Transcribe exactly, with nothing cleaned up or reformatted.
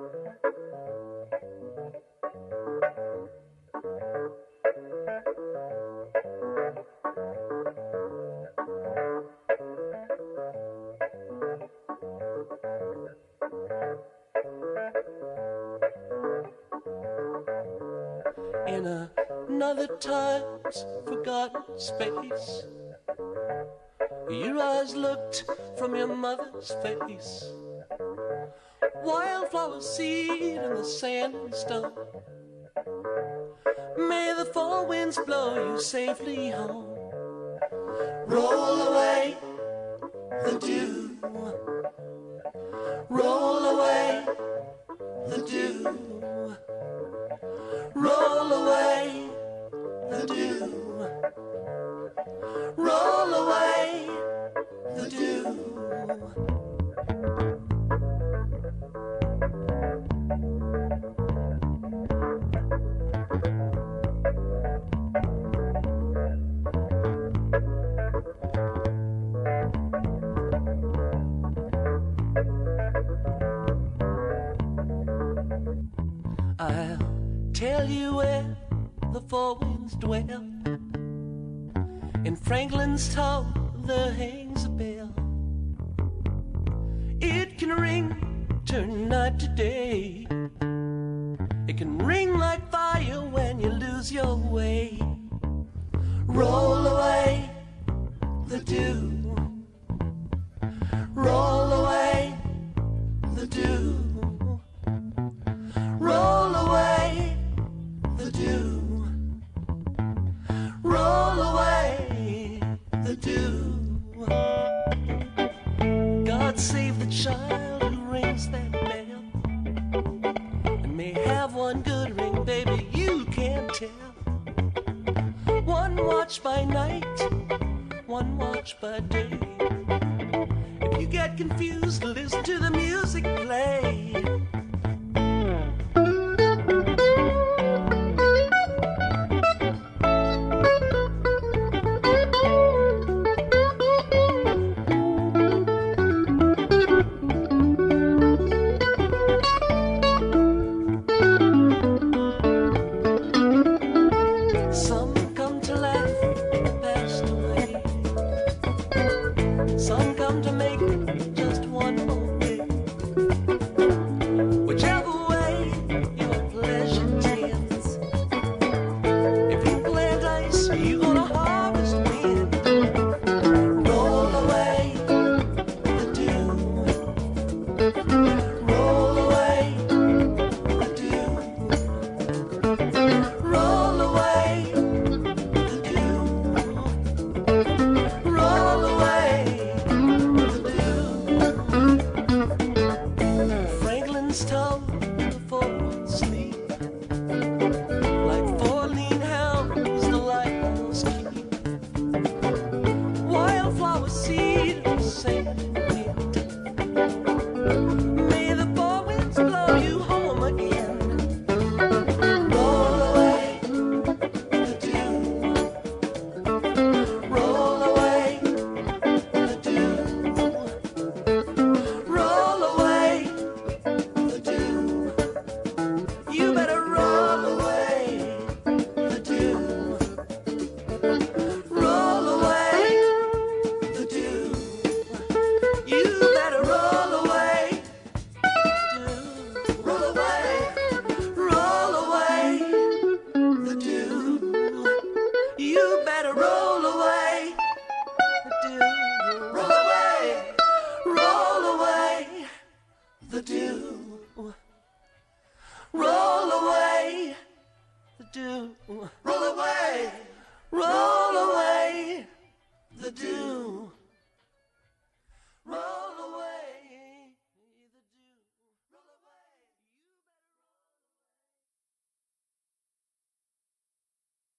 In another time's forgotten space, your eyes looked from your mother's face. Wildflower seed in the sand and stone. May the four winds blow you safely home. Roll away the dew. Roll away the dew. Roll away the dew. Roll away the dew. I'll tell you where the four winds dwell. In Franklin's Tower there hangs a bell. It can ring, turn night to day. It can ring like fire when you lose your way. Roll away the dew. Roll away the dew. Roll away the dew. Roll away the dew. God save the child who rings that bell, and may have one good ring, baby, you can't tell. One watch by night, one watch by day. If you get confused, listen to the music play. Franklin's Tower